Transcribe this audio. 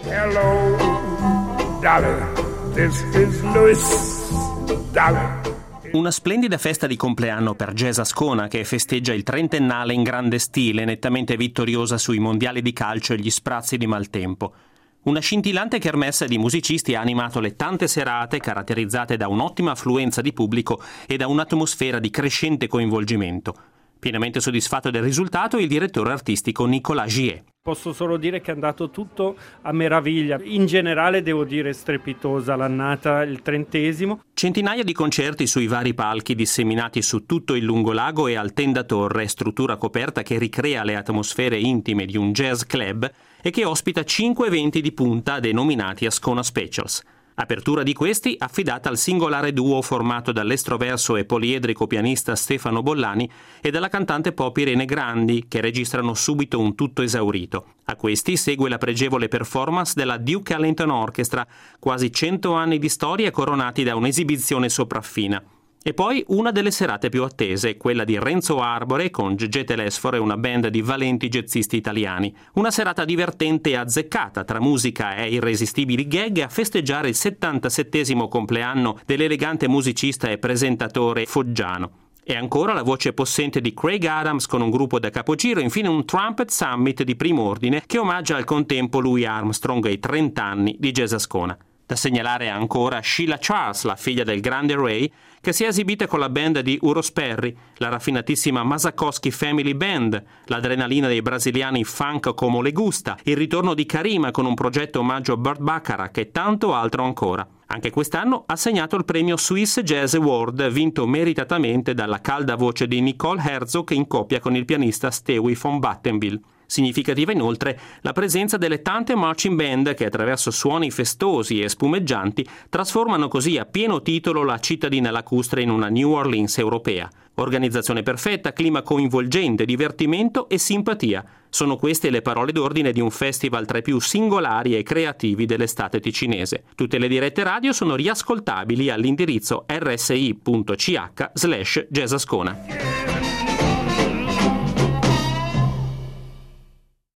Hello, Dolly, this is Louis, Dolly. Una splendida festa di compleanno per Jazz Ascona, che festeggia il trentennale in grande stile, nettamente vittoriosa sui mondiali di calcio e gli sprazzi di maltempo. Una scintillante kermesse di musicisti ha animato le tante serate caratterizzate da un'ottima affluenza di pubblico e da un'atmosfera di crescente coinvolgimento. Pienamente soddisfatto del risultato il direttore artistico Nicolas Gier. Posso solo dire che è andato tutto a meraviglia. In generale devo dire strepitosa l'annata, il 30°. Centinaia di concerti sui vari palchi disseminati su tutto il lungolago e al Tenda Torre, struttura coperta che ricrea le atmosfere intime di un jazz club e che ospita 5 eventi di punta denominati Ascona Specials. Apertura di questi affidata al singolare duo formato dall'estroverso e poliedrico pianista Stefano Bollani e dalla cantante pop Irene Grandi, che registrano subito un tutto esaurito. A questi segue la pregevole performance della Duke Ellington Orchestra, quasi 100 anni di storia coronati da un'esibizione sopraffina. E poi una delle serate più attese, quella di Renzo Arbore con Gegè Telesforo e una band di valenti jazzisti italiani. Una serata divertente e azzeccata tra musica e irresistibili gag a festeggiare il 77° compleanno dell'elegante musicista e presentatore foggiano. E ancora la voce possente di Craig Adams con un gruppo da capogiro, infine un Trumpet Summit di primo ordine che omaggia al contempo Louis Armstrong e i 30 anni di Jazz Ascona. Da segnalare ancora Sheila Charles, la figlia del grande Ray, che si è esibita con la band di Uros Perry, la raffinatissima Masakowski Family Band, l'adrenalina dei brasiliani Funk Como Le Gusta, il ritorno di Karima con un progetto omaggio a Burt Bacharach e tanto altro ancora. Anche quest'anno ha segnato il premio Swiss Jazz Award, vinto meritatamente dalla calda voce di Nicole Herzog in coppia con il pianista Stewie von Battenville. Significativa inoltre la presenza delle tante marching band che attraverso suoni festosi e spumeggianti trasformano così a pieno titolo la cittadina lacustre in una New Orleans europea. Organizzazione perfetta, clima coinvolgente, divertimento e simpatia. Sono queste le parole d'ordine di un festival tra i più singolari e creativi dell'estate ticinese. Tutte le dirette radio sono riascoltabili all'indirizzo rsi.ch/jazzascona.